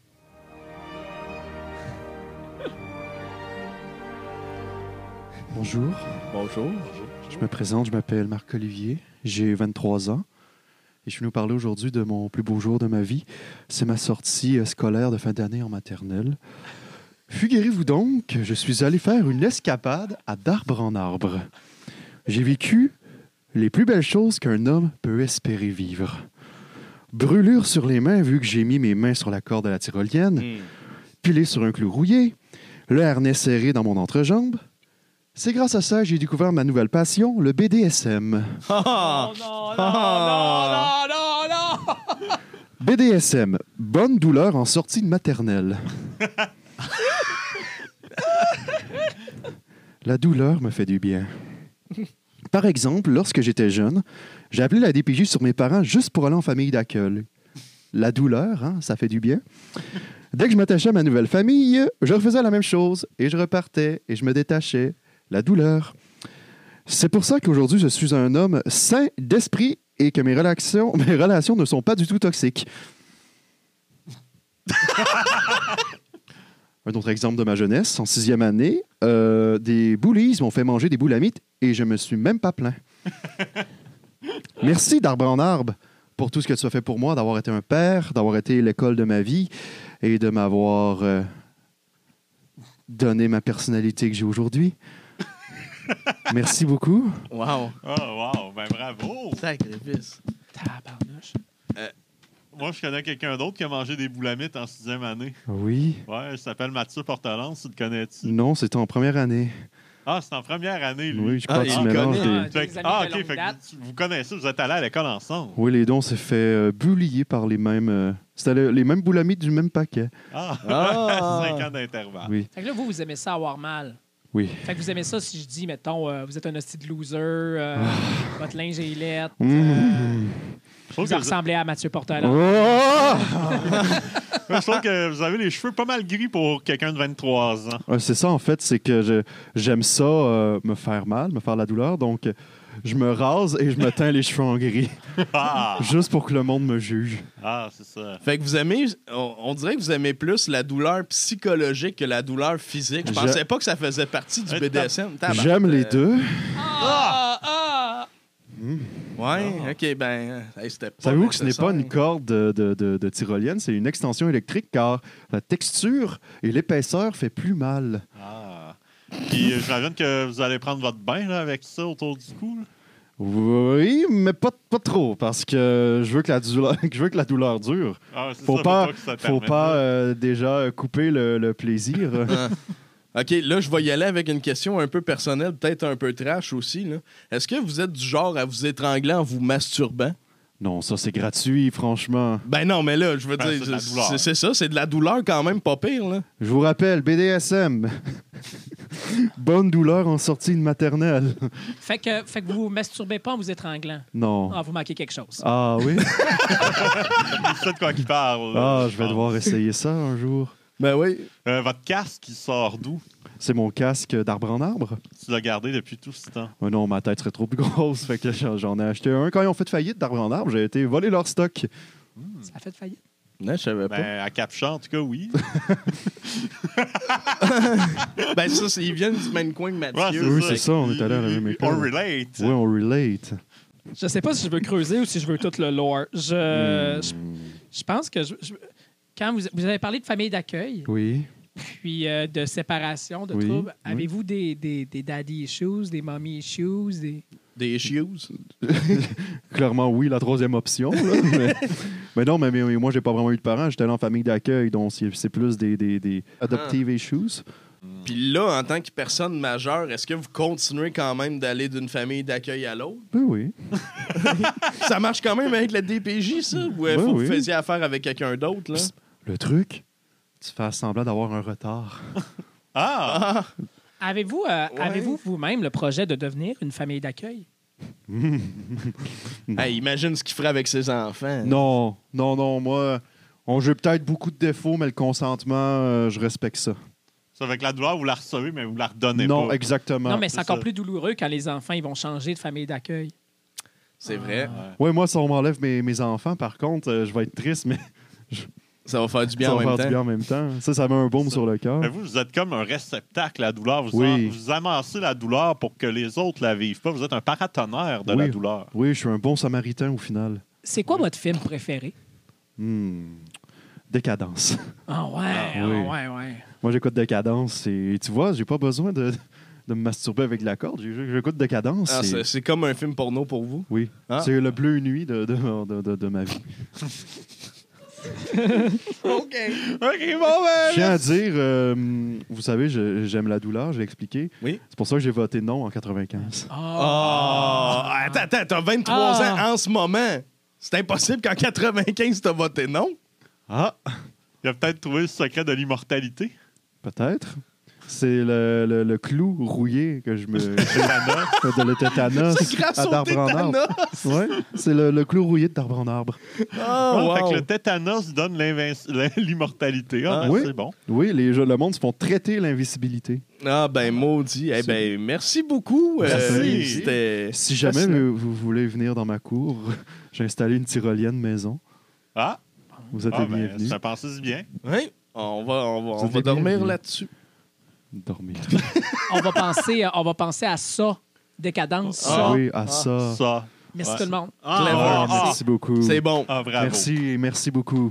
Bonjour. Bonjour. Je me présente, je m'appelle Marc-Olivier, j'ai vingt-trois ans et je vais nous parler aujourd'hui de mon plus beau jour de ma vie. C'est ma sortie euh, scolaire de fin d'année en maternelle. Figurez-vous donc que je suis allé faire une escapade à d'arbre en arbre. J'ai vécu les plus belles choses qu'un homme peut espérer vivre. Brûlure sur les mains vu que j'ai mis mes mains sur la corde de la tyrolienne, pilé sur un clou rouillé, le harnais serré dans mon entrejambe. C'est grâce à ça que j'ai découvert ma nouvelle passion, le B D S M. Ah, Oh non, non, non, non, non, non! B D S M, bonne douleur en sortie de maternelle. La douleur me fait du bien. Par exemple, lorsque j'étais jeune, j'ai appelé la D P J sur mes parents juste pour aller en famille d'accueil. La douleur, hein, ça fait du bien. Dès que je m'attachais à ma nouvelle famille, je refaisais la même chose et je repartais et je me détachais. La douleur. C'est pour ça qu'aujourd'hui, je suis un homme sain d'esprit et que mes relations, mes relations ne sont pas du tout toxiques. Un autre exemple de ma jeunesse, en sixième année, euh, des bullies m'ont fait manger des boulamites et je me suis même pas plaint. Merci d'arbre en arbre pour tout ce que tu as fait pour moi, d'avoir été un père, d'avoir été l'école de ma vie et de m'avoir euh, donné ma personnalité que j'ai aujourd'hui. Merci beaucoup. Wow. Oh, wow, ben bravo! Sacrifice. Tabarnouche. Moi, je connais quelqu'un d'autre qui a mangé des boulamites en sixième année. Oui. Ouais, il s'appelle Mathieu Portalance, tu le connais-tu? Non, c'était en première année. Ah, c'est en première année, lui. Oui, je crois Ah, que il tu mélanges connaît. des... Fait Des que- amis ah, de OK, longue fait que date. tu- vous connaissez, vous êtes allés à l'école ensemble. Oui, les dons s'est fait euh, bullier par les mêmes... euh, C'était le- les mêmes boulamites du même paquet. Ah! Ah. Cinq ans d'intervalle. Oui, Fait que là, vous, vous aimez ça avoir mal. oui. Fait que vous aimez ça si je dis, mettons, euh, vous êtes un hostie de loser, euh, votre linge est lettre, Mmh. euh, Je trouve vous que vous- ressemblez à Mathieu Portalon. Oh! je trouve que vous avez les cheveux pas mal gris pour quelqu'un de vingt-trois ans. Ouais, c'est ça, en fait, c'est que je- j'aime ça, euh, me faire mal, me faire la douleur. Donc, euh, je me rase et je me teins les cheveux en gris. Ah! Juste pour que le monde me juge. Ah, c'est ça. Fait que vous aimez, on, on dirait que vous aimez plus la douleur psychologique que la douleur physique. Je Je- pensais pas que ça faisait partie du Euh, B D S M. Tabarnak. J'aime les Euh, deux. Ah! Ah! Ouais, ok, ben, hey, c'était pas. Savez-vous que ce n'est nécessaire. pas une corde de, de, de- de tyrolienne, c'est une extension électrique car la texture et l'épaisseur fait plus mal. Ah. Puis euh, j'imagine que vous allez prendre votre bain là, avec ça autour du cou. là. Oui, mais pas, pas trop, parce que je veux que la douleur, je veux que la douleur dure. Ah, c'est Faut ça, pas, que ça faut termine, pas là. euh, déjà couper le, le plaisir. Ah. OK, là, je vais y aller avec une question un peu personnelle, peut-être un peu trash aussi. là. Est-ce que vous êtes du genre à vous étrangler en vous masturbant? Non, ça c'est gratuit, franchement. Ben non, mais là, je veux Ben, dire, c'est de la douleur. c'est c'est ça, c'est de la douleur quand même pas pire. Là. Je vous rappelle, B D S M. Bonne douleur en sortie de maternelle. Fait que, fait que vous vous masturbez pas en vous étranglant. Non. Ah, vous manquez quelque chose. Ah oui? C'est de quoi qu'il parle. là, Ah, je vais pense. devoir essayer ça un jour. Ben oui. Euh, votre casque, il sort d'où? C'est mon casque d'arbre en arbre. Tu l'as gardé depuis tout ce temps. Oh non, ma tête serait trop plus grosse, fait que j'en j'en ai acheté un. Quand ils ont fait faillite d'arbre en arbre, j'ai été voler leur stock. Ça a fait faillite. Non, je savais pas. Ben, à Capchat, en tout cas, oui. Ben ça, c'est- ils viennent du même coin que Mathieu. Ouais, Oui, ça. c'est ça, on est allé à la même école. On relate. Oui, on relate. Je sais pas si je veux creuser ou si je veux tout le lore. Je, je, je pense que je- je- quand vous, vous avez parlé de famille d'accueil, Oui. puis euh, de séparation, de Oui, troubles, oui. avez-vous des, des, des daddy issues, des mommy issues, des... Des issues. Clairement, oui, la troisième option. là, mais, mais non, mais, mais moi, j'ai pas vraiment eu de parents. J'étais allé en famille d'accueil, donc c'est c'est plus des, des, des adoptive issues. Puis là, en tant que personne majeure, est-ce que vous continuez quand même d'aller d'une famille d'accueil à l'autre? Oui, oui. Ça marche quand même avec la D P J, ça? Ou il Oui, faut que oui. vous faisiez affaire avec quelqu'un d'autre, là? Psst. Le truc, tu fais semblant d'avoir un retard. Ah! Ah! Avez-vous euh, Ouais. avez-vous vous-même le projet de devenir une famille d'accueil? Hey, imagine ce qu'il ferait avec ses enfants. Non, non, non, moi, on, j'ai peut-être beaucoup de défauts, mais le consentement, euh, je respecte ça. Ça, avec la douleur, vous la recevez, mais vous la redonnez non, pas. exactement. non, mais c'est c'est encore ça. plus douloureux quand les enfants ils vont changer de famille d'accueil. C'est vrai. Ouais. Ouais, moi, si on m'enlève mes, mes enfants, par contre, euh, je vais être triste, mais Ça va faire du bien ça en va même faire du temps. bien en même temps. Ça, ça met un baume Ça. sur le cœur. Mais vous, vous êtes comme un réceptacle à la douleur. Vous, Oui. en- vous amassez la douleur pour que les autres la vivent pas. Vous êtes un paratonnerre de Oui. la douleur. Oui, je suis un bon samaritain au final. C'est quoi votre film préféré? Hmm. Décadence. Ah ouais, Ah, ah oui. ouais, ouais. Moi, j'écoute Décadence et tu vois, j'ai pas besoin de, de me masturber avec la corde. J'ai- J'écoute Décadence. Ah, et- c'est c'est comme un film porno pour vous. Oui, Ah. c'est le bleu nuit de, de, de, de- de ma vie. OK. OK, bon, ben. Je tiens à dire, euh, vous savez, je- j'aime la douleur, je l'ai expliqué. Oui. C'est pour ça que j'ai voté non en quatre-vingt-quinze. Ah! Attends, attends, t'as vingt-trois Ah. ans en ce moment. C'est impossible qu'en quatre-vingt-quinze, t'as voté non. Ah, Il a peut-être trouvé le secret de l'immortalité. peut-être. C'est le, le, le clou rouillé que je me. de le tétanos. C'est grâce à au d'arbre en arbre. tétanos! Ouais, c'est le, le clou rouillé d'arbre en arbre. Oh, Ouais, fait wow. que le tétanos donne l'invinci- l'immortalité. Ah, Ah, ben, oui. c'est bon. Oui, les jeux, le monde se font traiter l'invisibilité. Ah, ben, maudit. Eh ben, merci beaucoup. Euh, Merci. C'était. Si jamais fascinant. vous, vous voulez venir dans ma cour, j'ai installé une tyrolienne maison. Ah, Vous êtes ah les ben, bienvenus. ça pense bien. Oui, on va, on va, on Vous va êtes dormir bienvenus. là-dessus. Dormir. On va penser, on va penser à ça, décadence, ça. Ah oui, à ça. Ça. Merci Ouais. tout le monde. Ah, Clever. ah, ah, Merci beaucoup. C'est bon. ah, bravo. Merci, merci beaucoup.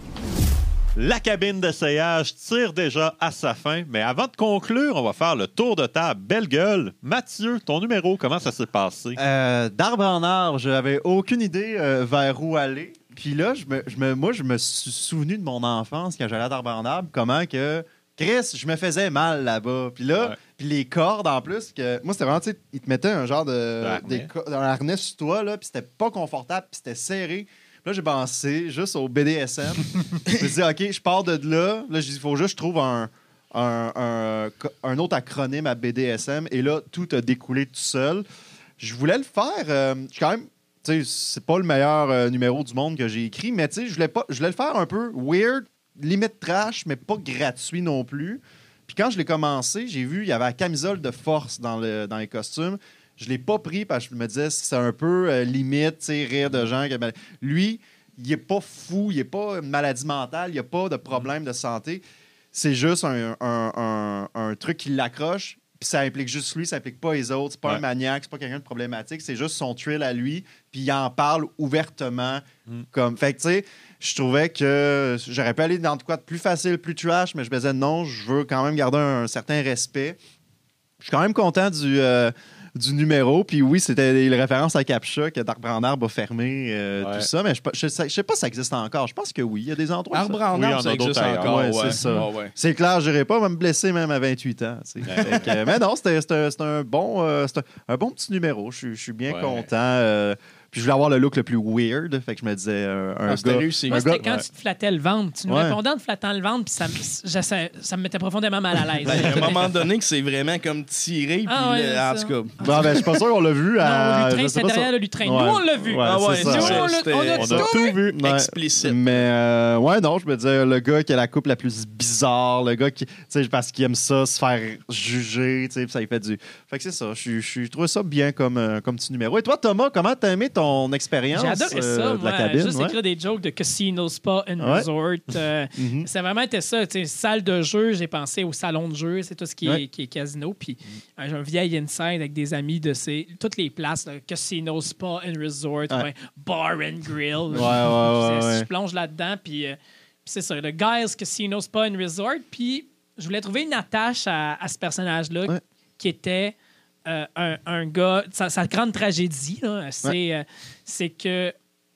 La cabine d'essayage tire déjà à sa fin, mais avant de conclure, on va faire le tour de table. Belle gueule. Mathieu, ton numéro, comment ça s'est passé? Euh, D'arbre en arbre, j'avais aucune idée euh, vers où aller. Puis là, je me, je me- moi, je me suis souvenu de mon enfance quand j'allais à d'arbre en arbre, comment que Chris, je me faisais mal là-bas. Puis là, Ouais. puis les cordes en plus, que moi, c'était vraiment, tu sais, ils te mettaient un genre de. Harnais. Des co- un harnais sur toi, là, puis c'était pas confortable, puis c'était serré. Puis là, j'ai pensé juste au B D S M. Je me dis, OK, je pars de là. Là, j'ai dit, il faut juste que je trouve un, un, un, un autre acronyme à B D S M. Et là, tout a découlé tout seul. Je voulais le faire. euh, je suis quand même. Tu sais, c'est pas le meilleur euh, numéro du monde que j'ai écrit, mais tu sais, je voulais pas, je voulais le faire un peu weird, limite trash, mais pas gratuit non plus. Puis quand je l'ai commencé, j'ai vu, il y avait la camisole de force dans, le, dans les costumes. Je l'ai pas pris parce que je me disais, c'est un peu euh, limite, tu sais, rire de gens. que- ben, lui, il est pas fou, il est pas une maladie mentale, il n'y a pas de problème de santé. C'est juste un, un- un- un truc qui l'accroche. Puis ça implique juste lui, ça implique pas les autres. C'est pas Ouais. un maniaque, c'est pas quelqu'un de problématique. C'est juste son thrill à lui. Puis il en parle ouvertement. Mm. Comme... Fait que, tu sais, je trouvais que j'aurais pu aller dans de quoi de plus facile, plus trash, mais je me disais non, je veux quand même garder un, certain respect. Je suis quand même content du, euh, du numéro. Puis oui, c'était les références à Captcha que Dark Brand Arbre a fermé, euh, Ouais. tout ça. Mais je, je, sais- je sais pas si ça existe encore. Je pense que oui. Il y a des endroits. Arbre ça. en Oui, il y arbre, en ça a existe d'autres ailleurs. encore. Ouais, Ouais, c'est ça. Ouais, ouais. C'est clair, je n'irai pas me blesser même à vingt-huit ans. tu sais. Fait que, mais non, c'était c'était- c'était un, bon, euh, c'était un, un bon petit numéro. Je suis- je suis bien Ouais. content. euh, puis je voulais avoir le look le plus weird. Fait que je me disais, euh, un Ah, c'était gars. réussi. Moi, Un c'était gars- quand ouais. tu te flattais le ventre. Tu nous Ouais. répondais en te flattant le ventre, puis ça, me- je- ça, ça me mettait profondément mal à l'aise. Ben, à un moment donné, que c'est vraiment comme tiré. Puis Ah ouais, le- c'est en ça. tout cas. Bon, ben, je suis pas sûr qu'on l'a vu. Non, à, le je lutrin, sais c'est pas derrière ça. le lutrin. Ouais. Nous, on l'a vu. Ouais, Ah ouais, c'est Nous, ça. on l'a- C'était- on a On tout a vu. tout vu. Ouais. Explicite. Mais euh, ouais, non, je me disais, le gars qui a la coupe la plus bizarre, le gars qui, tu sais, parce qu'il aime ça, se faire juger, tu sais, puis ça, il fait du. Fait que c'est ça, je suis- je suis- je trouve ça bien comme, euh, comme petit numéro. Et toi, Thomas, comment t'as aimé ton expérience J'ai adoré euh, ça, de la moi. cabine? Juste ouais? écrire des jokes de casino, spa and Ouais. resort. euh, Mhm. Ça a vraiment été ça. Tu sais, salle de jeu, j'ai pensé au salon de jeu, c'est tout ce qui est, Ouais. qui est casino. Puis euh, j'ai un vieil inside avec des amis de ces, toutes les places, là, casino, spa and resort, ouais, bar and grill. Ouais, ouais, je, ouais, je- ouais. je plonge là-dedans. Puis euh, puis c'est ça, le Guys Casino, Spa and Resort. Puis je voulais trouver une attache à, à ce personnage-là Ouais. qui était euh, un, un gars. Sa, sa grande tragédie, là, c'est Ouais. euh, c'est que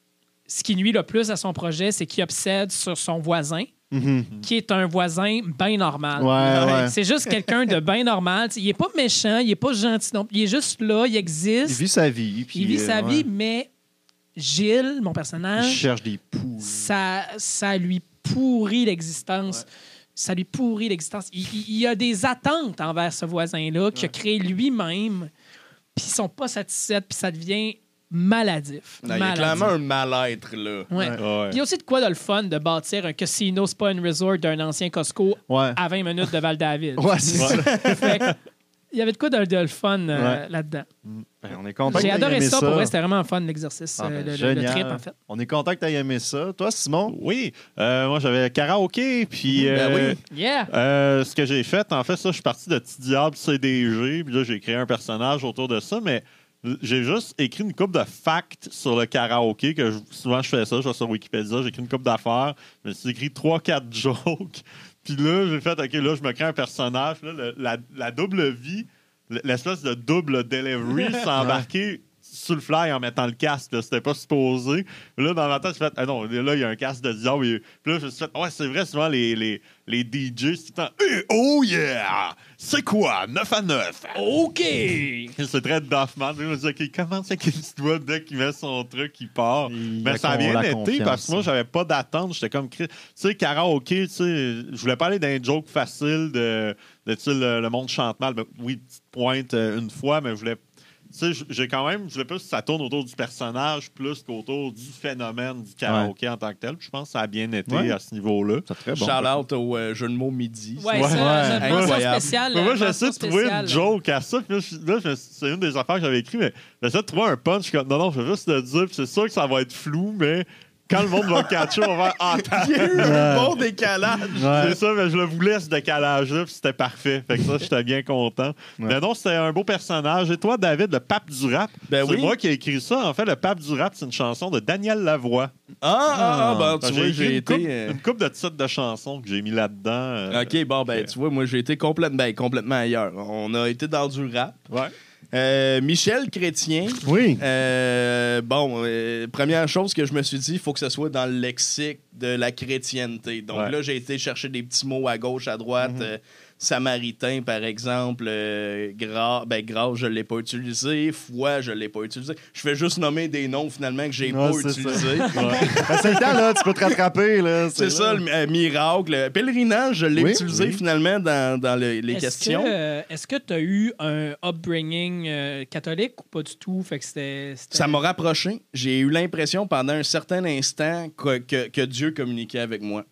ce qui nuit le plus à son projet, c'est qu'il obsède sur son voisin, Mhm. qui est un voisin bien normal. Ouais, ouais. C'est juste quelqu'un de bien normal. T'sais, il est pas méchant, il est pas gentil non plus. Il est juste là, il existe. Il vit sa vie. puis, il vit euh, sa ouais. vie, mais Gilles, mon Il personnage, cherche des poux. ça, ça lui pourrit l'existence. Ça lui pourrit l'existence. Il, il- il a des attentes envers ce voisin-là qu'il a créé lui-même, puis ils sont pas satisfaits, puis ça devient maladif. Non, il y a Maladif. clairement un mal-être, là. Ouais. Ouais. Ouais. Il y a aussi de quoi de le fun de bâtir un casino spa and resort d'un ancien Costco Ouais. à vingt minutes de Val-David. Ouais, c'est ça. Fait que, il y avait de quoi de, de le fun euh, Ouais. là-dedans. Ben, on est content. J'ai que t'aies adoré aimé ça, pour vrai, c'était vraiment fun l'exercice, Ah, ben, euh, le- le, le génial. trip en fait. On est content que tu aies aimé ça. Toi, Simon? Oui, euh, moi j'avais karaoké, puis Ben euh, oui. Yeah! euh, ce que j'ai fait, en fait, ça, je suis parti de Petit Diable C D G, puis là j'ai créé un personnage autour de ça, mais j'ai juste écrit une couple de facts sur le karaoké, que je- souvent je fais ça, je vais sur Wikipédia, j'écris une couple d'affaires, je me suis écrit trois quatre jokes, puis là j'ai fait, ok, là je me crée un personnage, là, le- la, la double vie, l'espèce de double delivery s'est embarqué sur le fly en mettant le casque. Là. C'était pas supposé. Là, dans ma tête, j'ai fait, ah non, là, il y a un casque de diable. Et... Puis là, je me suis fait, ouais, c'est vrai, souvent, les, les, les D J, c'est tout le temps, hey, oh yeah! C'est quoi? neuf à neuf. OK! C'est très Duffman. Je me dis, OK, comment c'est qu'il se doit dès qu'il met son truc, il part? Il Mais ça a a bien la été confiance. parce que moi, j'avais pas d'attente. J'étais comme, tu sais, karaoké, tu sais, je voulais pas aller d'un joke facile de, de tu sais, le, le monde chante mal. Ben, oui, petite pointe euh, une fois, mais je voulais. Tu sais, j'ai quand même, je voulais pas que ça tourne autour du personnage plus qu'autour du phénomène du karaoké en tant que tel. Je pense que ça a bien été Ouais. à ce niveau-là. C'est très bon. Shout-out au euh, jeu de mots midi. Ouais, Ouais. ça, Ouais. j'ai une mention Incroyable. spéciale. Mais moi, mention j'essaie de trouver spéciale. une joke à ça. Puis là, je- là, je- c'est une des affaires que j'avais écrites, mais j'essaie de trouver un punch. Je suis comme, non, non, je vais juste le dire. Puis c'est sûr que ça va être flou, mais quand le monde va le catcher, on va faire ah, Il y a eu un bon décalage. Ouais. c'est ça, mais je le voulais, ce décalage-là, puis c'était parfait. Fait que ça, j'étais bien content. Mais non, c'était un beau personnage. Et toi, David, le pape du rap, Ben c'est oui. moi qui ai écrit ça. En fait, le pape du rap, c'est une chanson de Daniel Lavoie. Ah, ah, ah, ben, tu vois, écrit j'ai une été. couple, euh, une couple de titres de chansons que j'ai mis là-dedans. euh, OK, bon, ben, tu vois, moi, j'ai été complètement, ben, complètement ailleurs. On a été dans du rap. Ouais. Euh, Michel Chrétien. Oui. Euh, bon, euh, première chose que je me suis dit, il faut que ce soit dans le lexique de la chrétienté. Donc Ouais. là, j'ai été chercher des petits mots à gauche, à droite. euh, samaritain, par exemple. Euh, gras, ben, grâce, je ne l'ai pas utilisé. Foi, je ne l'ai pas utilisé. Je fais juste nommer des noms, finalement, que j'ai Ouais, pas c'est ça. utilisés. Ben, c'est le temps, là. Tu peux te rattraper, là. C'est ça, le euh, miracle. Le pèlerinage, je l'ai Oui, utilisé, oui. finalement, dans, dans le- les Est-ce questions. que, euh, est-ce que tu as eu un upbringing euh, catholique ou pas du tout? Fait que c'était, c'était- Ça m'a rapproché. J'ai eu l'impression pendant un certain instant que, que- que Dieu communiquait avec moi.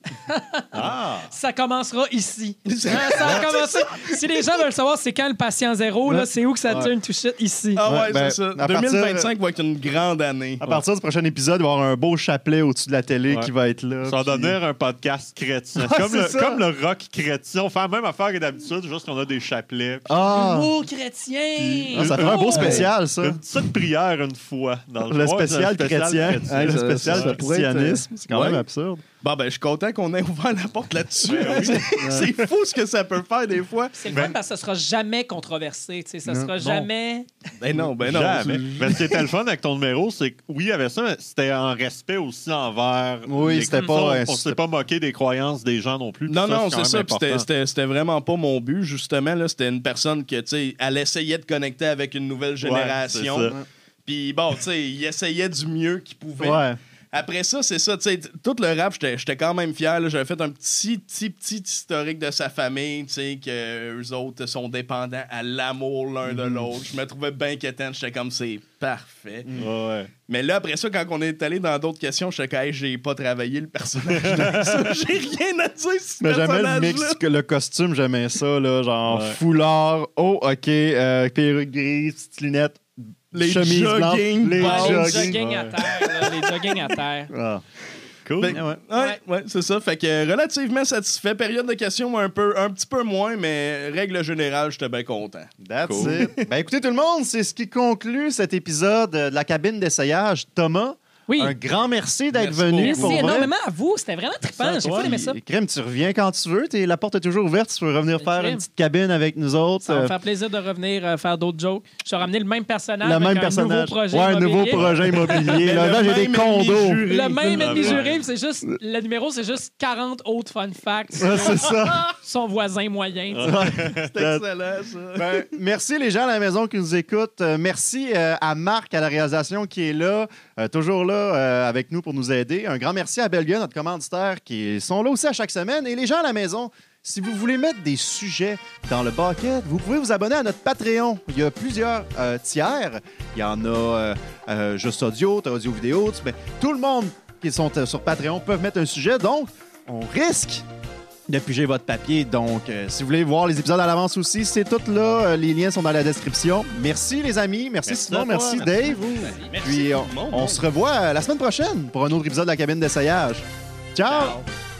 Ah! Ça commencera ici. Hein, ça a commencé. Si les gens veulent savoir c'est quand le patient zéro, là, Ouais. c'est où que ça Ouais. turn to shit ici. Ah ouais, Ouais, ben, c'est ça. à deux mille vingt-cinq partir- va être une grande année. À partir du prochain épisode, il va y avoir un beau chapelet au-dessus de la télé Ouais. qui va être là. Ça va puis- devenir un podcast chrétien. Ah, comme, c'est le, ça. comme le rock chrétien. On fait la même affaire que d'habitude, juste qu'on a des chapelets. puis Ah! Humour chrétien! Ah, ça ferait un beau Oh! spécial, ça. Une petite prière une fois. Dans Le ouais, spécial c'est un chrétien. chrétien. Hey, le ça- spécial ça pourrait être, christianisme. C'est quand ouais. même absurde. Bon, ben, je suis content qu'on ait ouvert la porte là-dessus. C'est fou ce que ça peut faire des fois. C'est le fun parce que ça sera jamais controversé. Tu sais, ça Non. sera Non. jamais. Ben non, ben non. Jamais. Mais ce qui était le fun avec ton numéro, c'est que oui, il y avait ça, mais c'était en respect aussi envers. Oui, les- c'était pas- On, ouais, on s'est c'était- pas moqué des croyances des gens non plus. Non, Tout non, quand c'est même ça. Puis c'était- important. C'était c'était vraiment pas mon but, justement. Là, c'était une personne que, tu sais, elle essayait de connecter avec une nouvelle génération. c'est ça. Puis bon, tu sais, il essayait du mieux qu'il pouvait. Ouais. Après ça, c'est ça, tu sais, t- tout le rap, j'étais j'étais quand même fier. là. J'avais fait un petit, petit, petit historique de sa famille, tu sais, que eux autres sont dépendants à l'amour l'un de l'autre. Je me trouvais bien quétaine, j'étais comme, c'est parfait. Ouais, ouais. Mais là, après ça, quand on est allé dans d'autres questions, j'étais comme, hey, j'ai pas travaillé le personnage. avec ça. J'ai rien à dire sur ce Mais jamais le personnage-là. mix, que le costume, j'aimais ça, là, genre Ouais. foulard, oh, OK, euh, perruque grise, petite lunette, Les chemise blanche, jogging les blancs. Les jogging. jogging à ouais. terre. là, les jogging à terre. Ah. Cool. Ben, ouais. Ouais, ouais, c'est ça. Fait que euh, relativement satisfait. Période de questions un peu, un petit peu moins, mais règle générale, j'étais bien content. That's Cool. it. Ben écoutez tout le monde, c'est ce qui conclut cet épisode de la cabine d'essayage. Thomas, Oui. un grand merci d'être Merci venu. Merci pour vrai. énormément à vous. C'était vraiment trippant. J'ai fou d'aimer ça. Puis, Crème, tu reviens quand tu veux. T'es- la porte est toujours ouverte. Tu peux revenir Ben, faire Crème. une petite cabine avec nous autres. Ça va me Euh, faire plaisir de revenir euh, faire d'autres jokes. Je vais ramener le même personnage. le avec même un personnage. nouveau projet ouais, un nouveau immobilier. projet immobilier. Là, le là, j'ai des même condos. ennemi juré. Le même Ah, ennemi ouais. juré, puis c'est juste. Le numéro, c'est juste quarante autres fun facts. Ouais, c'est ça. Son voisin moyen. C'est excellent, ça. Ben, merci les gens à la maison qui nous écoutent. Euh, merci euh, à Marc à la réalisation qui est là, euh, toujours là euh, avec nous pour nous aider. Un grand merci à Belga, notre commanditaire, qui sont là aussi à chaque semaine. Et les gens à la maison, si vous voulez mettre des sujets dans le bucket, vous pouvez vous abonner à notre Patreon. Il y a plusieurs euh, tiers. Il y en a euh, euh, juste audio, t'as audio-vidéo. Tu- ben, tout le monde qui sont euh, sur Patreon peuvent mettre un sujet. Donc, on risque de piger votre papier. Donc, euh, si vous voulez voir les épisodes à l'avance aussi, c'est tout là. Euh, les liens sont dans la description. Merci les amis. Merci, Merci Simon. à toi. Merci, Merci Dave. Merci Puis, tout on, le monde. on se revoit euh, la semaine prochaine pour un autre épisode de la cabine d'essayage. Ciao! Ciao.